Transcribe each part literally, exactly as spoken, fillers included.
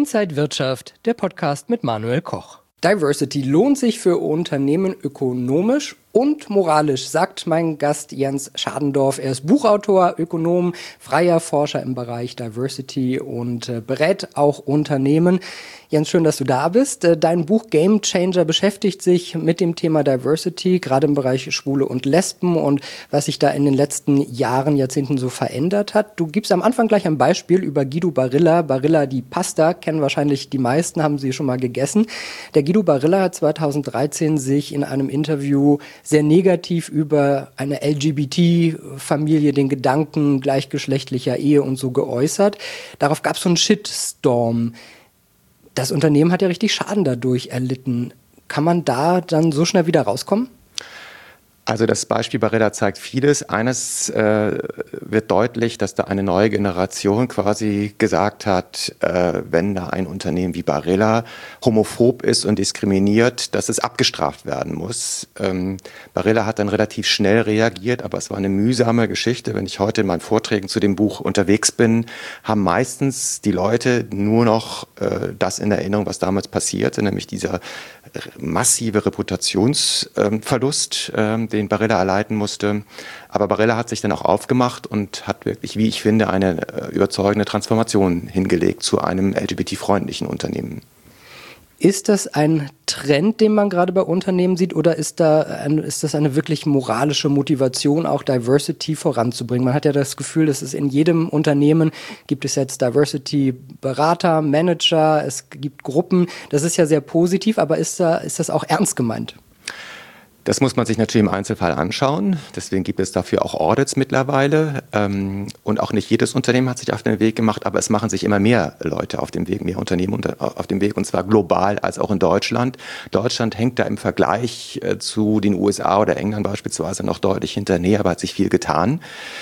Inside Wirtschaft, der Podcast mit Manuel Koch. Diversity lohnt sich für Unternehmen ökonomisch und moralisch, sagt mein Gast Jens Schadendorf. Er ist Buchautor, Ökonom, freier Forscher im Bereich Diversity und äh, berät auch Unternehmen. Jens, schön, dass du da bist. Äh, dein Buch Game Changer beschäftigt sich mit dem Thema Diversity, gerade im Bereich Schwule und Lesben und was sich da in den letzten Jahren, Jahrzehnten so verändert hat. Du gibst am Anfang gleich ein Beispiel über Guido Barilla. Barilla, die Pasta, kennen wahrscheinlich die meisten, haben sie schon mal gegessen. Der Guido Barilla hat zweitausenddreizehn sich in einem Interview sehr negativ über eine L G B T-Familie, den Gedanken gleichgeschlechtlicher Ehe und so geäußert. Darauf gab es so einen Shitstorm. Das Unternehmen hat ja richtig Schaden dadurch erlitten. Kann man da dann so schnell wieder rauskommen? Also das Beispiel Barilla zeigt vieles. Eines äh, wird deutlich, dass da eine neue Generation quasi gesagt hat, äh, wenn da ein Unternehmen wie Barilla homophob ist und diskriminiert, dass es abgestraft werden muss. Ähm, Barilla hat dann relativ schnell reagiert, aber es war eine mühsame Geschichte. Wenn ich heute in meinen Vorträgen zu dem Buch unterwegs bin, haben meistens die Leute nur noch äh, das in Erinnerung, was damals passierte, nämlich dieser massive Reputationsverlust, äh, den Barilla erleiden musste. Aber Barilla hat sich dann auch aufgemacht und hat wirklich, wie ich finde, eine äh, überzeugende Transformation hingelegt zu einem L G B T-freundlichen Unternehmen. Ist das ein Trend, den man gerade bei Unternehmen sieht, oder ist, da ein, ist das eine wirklich moralische Motivation, auch Diversity voranzubringen? Man hat ja das Gefühl, dass es in jedem Unternehmen gibt es jetzt Diversity-Berater, Manager, es gibt Gruppen. Das ist ja sehr positiv, aber ist, da, ist das auch ernst gemeint? Das muss man sich natürlich im Einzelfall anschauen. Deswegen gibt es dafür auch Audits mittlerweile. Und auch nicht jedes Unternehmen hat sich auf den Weg gemacht, aber es machen sich immer mehr Leute auf dem Weg, mehr Unternehmen auf dem Weg, und zwar global als auch in Deutschland. Deutschland hängt da im Vergleich zu den U S A oder England beispielsweise noch deutlich hinterher, aber hat sich viel getan.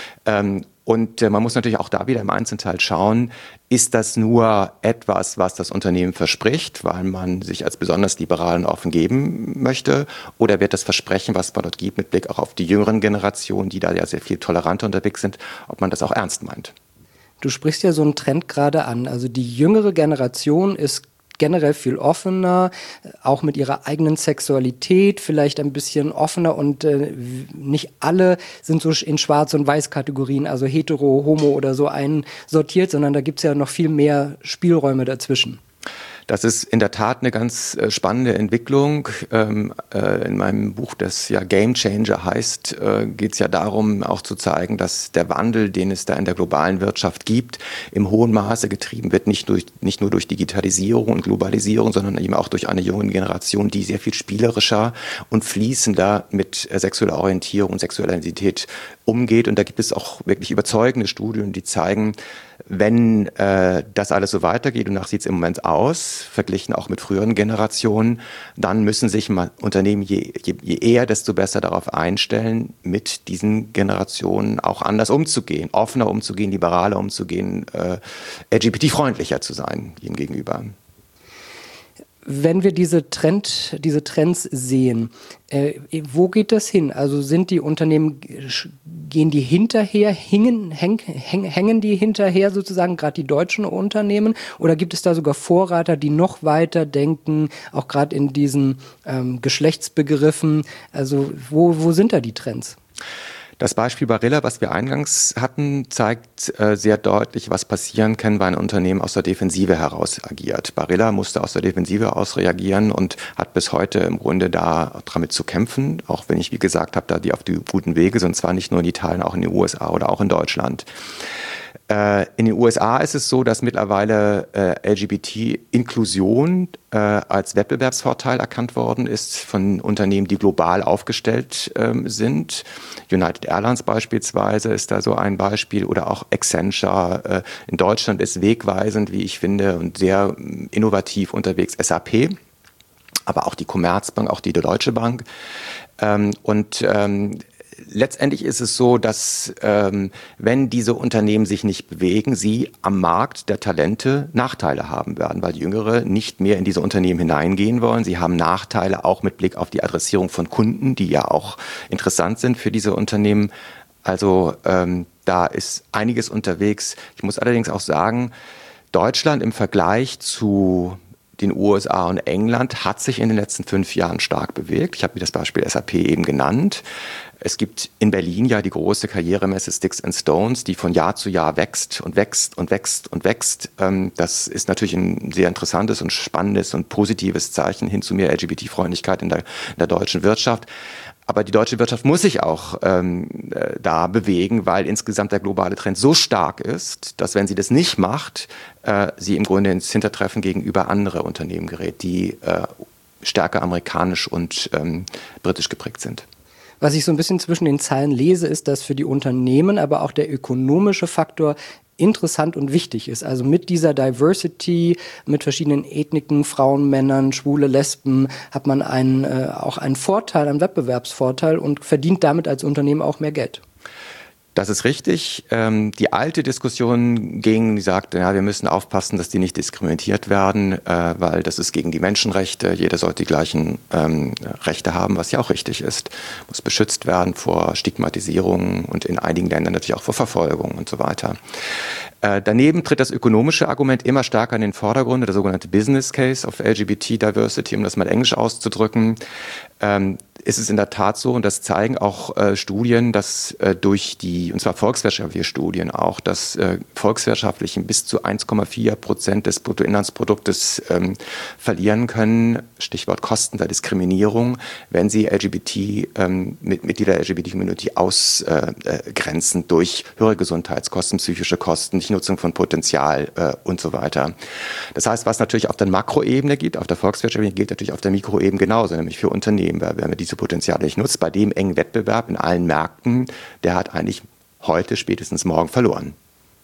Und man muss natürlich auch da wieder im Einzelteil schauen, ist das nur etwas, was das Unternehmen verspricht, weil man sich als besonders liberal und offen geben möchte, oder wird das Versprechen, was man dort gibt, mit Blick auch auf die jüngeren Generationen, die da ja sehr viel toleranter unterwegs sind, ob man das auch ernst meint? Du sprichst ja so einen Trend gerade an. Also die jüngere Generation ist generell viel offener, auch mit ihrer eigenen Sexualität, vielleicht ein bisschen offener, und äh, nicht alle sind so in Schwarz- und Weiß-Kategorien, also hetero, homo oder so einsortiert, sondern da gibt es ja noch viel mehr Spielräume dazwischen. Das ist in der Tat eine ganz äh, spannende Entwicklung. Ähm, äh, in meinem Buch, das ja Game Changer heißt, äh, geht es ja darum, auch zu zeigen, dass der Wandel, den es da in der globalen Wirtschaft gibt, im hohen Maße getrieben wird, nicht, durch, nicht nur durch Digitalisierung und Globalisierung, sondern eben auch durch eine junge Generation, die sehr viel spielerischer und fließender mit äh, sexueller Orientierung und sexueller Identität umgeht. Und da gibt es auch wirklich überzeugende Studien, die zeigen, wenn äh, das alles so weitergeht, und nach sieht es im Moment aus, verglichen auch mit früheren Generationen, dann müssen sich mal Unternehmen je, je, je eher, desto besser darauf einstellen, mit diesen Generationen auch anders umzugehen, offener umzugehen, liberaler umzugehen, äh, L G B T-freundlicher zu sein ihnen gegenüber. Wenn wir diese Trend, diese Trends sehen, äh, wo geht das hin? Also sind die Unternehmen, gehen die hinterher, hängen, häng, häng, hängen die hinterher sozusagen, gerade die deutschen Unternehmen? Oder gibt es da sogar Vorreiter, die noch weiter denken, auch gerade in diesen ähm, Geschlechtsbegriffen? Also wo, wo sind da die Trends? Das Beispiel Barilla, was wir eingangs hatten, zeigt äh, sehr deutlich, was passieren kann, wenn ein Unternehmen aus der Defensive heraus agiert. Barilla musste aus der Defensive aus reagieren und hat bis heute im Grunde da damit zu kämpfen, auch wenn ich, wie gesagt habe, da die auf die guten Wege sind, und zwar nicht nur in Italien, auch in den U S A oder auch in Deutschland. Äh, in den U S A ist es so, dass mittlerweile äh, L G B T-Inklusion äh, als Wettbewerbsvorteil erkannt worden ist von Unternehmen, die global aufgestellt ähm, sind. United Airlines beispielsweise ist da so ein Beispiel, oder auch Accenture. Äh, in Deutschland ist wegweisend, wie ich finde, und sehr äh, innovativ unterwegs S A P, aber auch die Commerzbank, auch die Deutsche Bank. Ähm, und ähm, Letztendlich ist es so, dass ähm, wenn diese Unternehmen sich nicht bewegen, sie am Markt der Talente Nachteile haben werden, weil Jüngere nicht mehr in diese Unternehmen hineingehen wollen. Sie haben Nachteile auch mit Blick auf die Adressierung von Kunden, die ja auch interessant sind für diese Unternehmen. Also ähm, da ist einiges unterwegs. Ich muss allerdings auch sagen, Deutschland im Vergleich zu den U S A und England hat sich in den letzten fünf Jahren stark bewegt. Ich habe mir das Beispiel S A P eben genannt. Es gibt in Berlin ja die große Karrieremesse Sticks and Stones, die von Jahr zu Jahr wächst und wächst und wächst und wächst. Das ist natürlich ein sehr interessantes und spannendes und positives Zeichen hin zu mehr L G B T-Freundlichkeit in der, in der deutschen Wirtschaft. Aber die deutsche Wirtschaft muss sich auch ähm, äh, da bewegen, weil insgesamt der globale Trend so stark ist, dass wenn sie das nicht macht, äh, sie im Grunde ins Hintertreffen gegenüber andere Unternehmen gerät, die äh, stärker amerikanisch und ähm, britisch geprägt sind. Was ich so ein bisschen zwischen den Zeilen lese, ist, dass für die Unternehmen aber auch der ökonomische Faktor interessant und wichtig ist. Also mit dieser Diversity, mit verschiedenen Ethniken, Frauen, Männern, Schwule, Lesben, hat man einen, äh, auch einen Vorteil, einen Wettbewerbsvorteil und verdient damit als Unternehmen auch mehr Geld. Das ist richtig. Ähm, die alte Diskussion ging, die sagte, ja, wir müssen aufpassen, dass die nicht diskriminiert werden, äh, weil das ist gegen die Menschenrechte. Jeder sollte die gleichen ähm, Rechte haben, was ja auch richtig ist. Muss beschützt werden vor Stigmatisierung und in einigen Ländern natürlich auch vor Verfolgung und so weiter. Äh, daneben tritt das ökonomische Argument immer stärker in den Vordergrund, der sogenannte Business Case of L G B T Diversity, um das mal englisch auszudrücken. Ähm, ist es in der Tat so, und das zeigen auch äh, Studien, dass äh, durch die, und zwar volkswirtschaftliche Studien auch, dass äh, Volkswirtschaftlichen bis zu eins Komma vier Prozent des Bruttoinlandsproduktes ähm, verlieren können, Stichwort Kosten der Diskriminierung, wenn sie L G B T, ähm, mit, Mitglieder der L G B T-Community ausgrenzen äh, durch höhere Gesundheitskosten, psychische Kosten, nicht Nutzung von Potenzial äh, und so weiter. Das heißt, was natürlich auf der Makroebene gibt, auf der volkswirtschaftlichen, gilt natürlich auf der Mikroebene genauso, nämlich für Unternehmen, weil wenn wir diese Potenziale nicht nutzt, bei dem engen Wettbewerb in allen Märkten, der hat eigentlich heute, spätestens morgen verloren.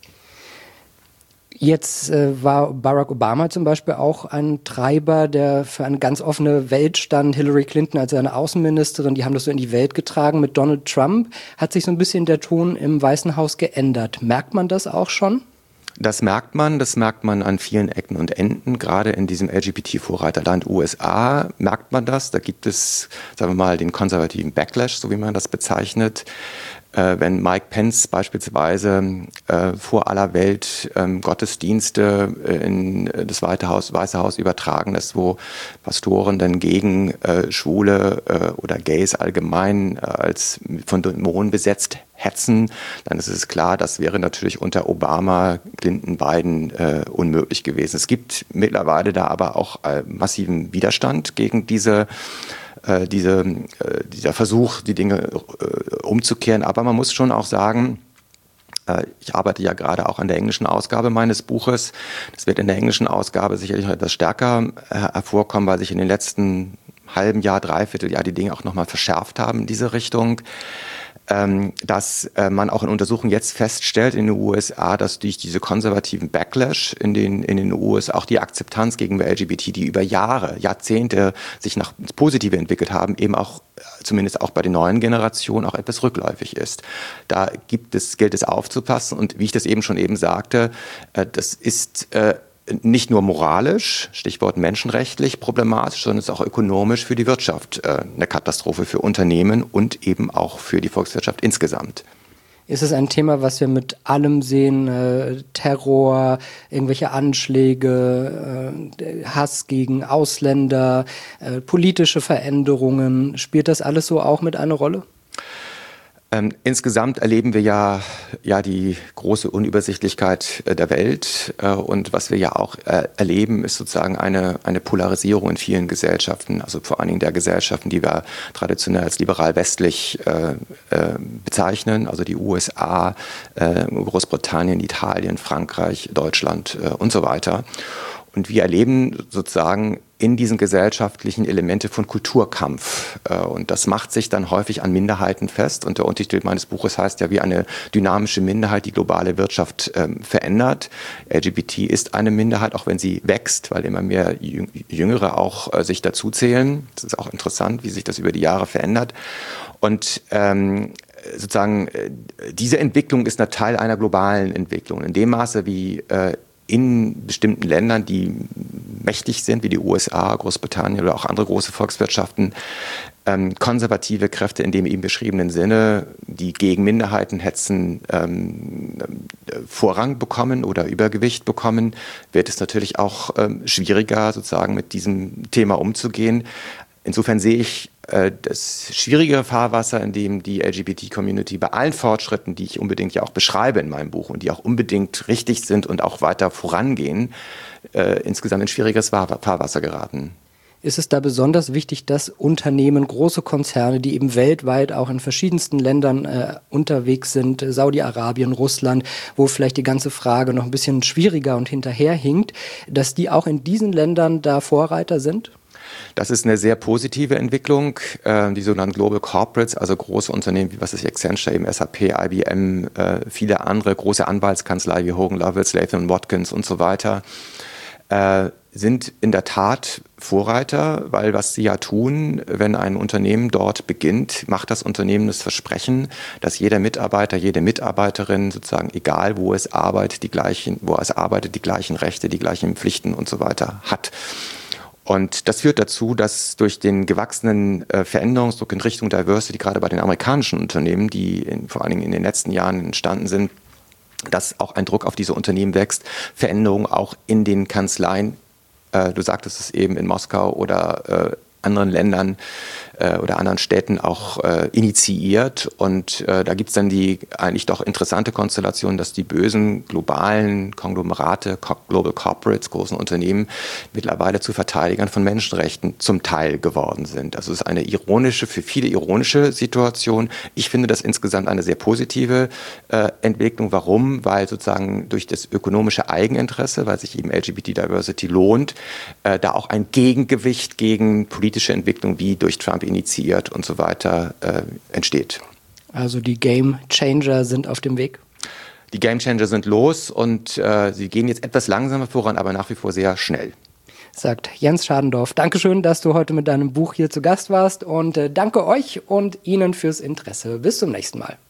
Jetzt äh, war Barack Obama zum Beispiel auch ein Treiber, der für eine ganz offene Welt stand. Hillary Clinton als seine Außenministerin, die haben das so in die Welt getragen. Mit Donald Trump hat sich so ein bisschen der Ton im Weißen Haus geändert. Merkt man das auch schon? Das merkt man, das merkt man an vielen Ecken und Enden. Gerade in diesem L G B T-Vorreiterland U S A merkt man das. Da gibt es, sagen wir mal, den konservativen Backlash, so wie man das bezeichnet. Äh, wenn Mike Pence beispielsweise äh, vor aller Welt ähm, Gottesdienste in das Weiße Haus, Weiße Haus übertragen lässt, wo Pastoren dann gegen äh, Schwule äh, oder Gays allgemein äh, als von Dämonen besetzt hetzen, dann ist es klar, das wäre natürlich unter Obama, Clinton, Biden äh, unmöglich gewesen. Es gibt mittlerweile da aber auch äh, massiven Widerstand gegen diese äh, diese, äh, dieser Versuch, die Dinge äh, umzukehren. Aber man muss schon auch sagen, äh, ich arbeite ja gerade auch an der englischen Ausgabe meines Buches. Das wird in der englischen Ausgabe sicherlich noch etwas stärker äh, hervorkommen, weil sich in den letzten halben Jahr, dreiviertel Jahr die Dinge auch nochmal verschärft haben in diese Richtung. Ähm, dass äh, man auch in Untersuchungen jetzt feststellt in den U S A, dass durch diese konservativen Backlash in den, in den U S A auch die Akzeptanz gegenüber L G B T, die über Jahre, Jahrzehnte sich nach ins Positive entwickelt haben, eben auch, zumindest auch bei den neuen Generationen, auch etwas rückläufig ist. Da gibt es, gilt es aufzupassen und wie ich das eben schon eben sagte, äh, das ist äh, nicht nur moralisch, Stichwort menschenrechtlich problematisch, sondern es ist auch ökonomisch für die Wirtschaft äh, eine Katastrophe für Unternehmen und eben auch für die Volkswirtschaft insgesamt. Ist es ein Thema, was wir mit allem sehen, äh, Terror, irgendwelche Anschläge, äh, Hass gegen Ausländer, äh, politische Veränderungen, spielt das alles so auch mit eine Rolle? Ähm, insgesamt erleben wir ja, ja die große Unübersichtlichkeit äh, der Welt äh, und was wir ja auch äh, erleben, ist sozusagen eine, eine Polarisierung in vielen Gesellschaften, also vor allen Dingen der Gesellschaften, die wir traditionell als liberal-westlich äh, äh, bezeichnen, also die U S A, äh, Großbritannien, Italien, Frankreich, Deutschland äh, und so weiter. Und wir erleben sozusagen in diesen gesellschaftlichen Elemente von Kulturkampf. Und das macht sich dann häufig an Minderheiten fest. Und der Untertitel meines Buches heißt ja, wie eine dynamische Minderheit die globale Wirtschaft ähm, verändert. L G B T ist eine Minderheit, auch wenn sie wächst, weil immer mehr Jüngere auch äh, sich dazuzählen. Das ist auch interessant, wie sich das über die Jahre verändert. Und ähm, sozusagen äh, diese Entwicklung ist ein Teil einer globalen Entwicklung. In dem Maße, wie äh, in bestimmten Ländern, die mächtig sind, wie die U S A, Großbritannien oder auch andere große Volkswirtschaften, ähm, konservative Kräfte in dem eben beschriebenen Sinne, die gegen Minderheiten hetzen, ähm, äh, Vorrang bekommen oder Übergewicht bekommen, wird es natürlich auch ähm, schwieriger, sozusagen mit diesem Thema umzugehen. Insofern sehe ich äh, das schwierige Fahrwasser, in dem die L G B T-Community bei allen Fortschritten, die ich unbedingt ja auch beschreibe in meinem Buch und die auch unbedingt richtig sind und auch weiter vorangehen, äh, insgesamt in schwieriges Fahrwasser geraten. Ist es da besonders wichtig, dass Unternehmen, große Konzerne, die eben weltweit auch in verschiedensten Ländern äh, unterwegs sind, Saudi-Arabien, Russland, wo vielleicht die ganze Frage noch ein bisschen schwieriger und hinterherhinkt, dass die auch in diesen Ländern da Vorreiter sind? Das ist eine sehr positive Entwicklung. Äh, die sogenannten Global Corporates, also große Unternehmen wie was ist Accenture, eben S A P, I B M, äh, viele andere große Anwaltskanzleien wie Hogan Lovells, Latham Watkins und so weiter, äh, sind in der Tat Vorreiter, weil was sie ja tun, wenn ein Unternehmen dort beginnt, macht das Unternehmen das Versprechen, dass jeder Mitarbeiter, jede Mitarbeiterin sozusagen, egal wo es arbeitet, die gleichen, wo es arbeitet, die gleichen Rechte, die gleichen Pflichten und so weiter hat. Und das führt dazu, dass durch den gewachsenen äh, Veränderungsdruck in Richtung Diversity, gerade bei den amerikanischen Unternehmen, die in, vor allen Dingen in den letzten Jahren entstanden sind, dass auch ein Druck auf diese Unternehmen wächst, Veränderungen auch in den Kanzleien, äh, du sagtest es eben in Moskau oder äh, anderen Ländern äh, oder anderen Städten auch äh, initiiert. Und äh, da gibt es dann die eigentlich doch interessante Konstellation, dass die bösen globalen Konglomerate, Global Corporates, großen Unternehmen mittlerweile zu Verteidigern von Menschenrechten zum Teil geworden sind. Also es ist eine ironische, für viele ironische Situation. Ich finde das insgesamt eine sehr positive äh, Entwicklung. Warum? Weil sozusagen durch das ökonomische Eigeninteresse, weil sich eben L G B T-Diversity lohnt, äh, da auch ein Gegengewicht gegen politische Entwicklung wie durch Trump initiiert und so weiter äh, entsteht. Also die Game Changer sind auf dem Weg? Die Game Changer sind los und äh, sie gehen jetzt etwas langsamer voran, aber nach wie vor sehr schnell. Sagt Jens Schadendorf. Dankeschön, dass du heute mit deinem Buch hier zu Gast warst und äh, danke euch und Ihnen fürs Interesse. Bis zum nächsten Mal.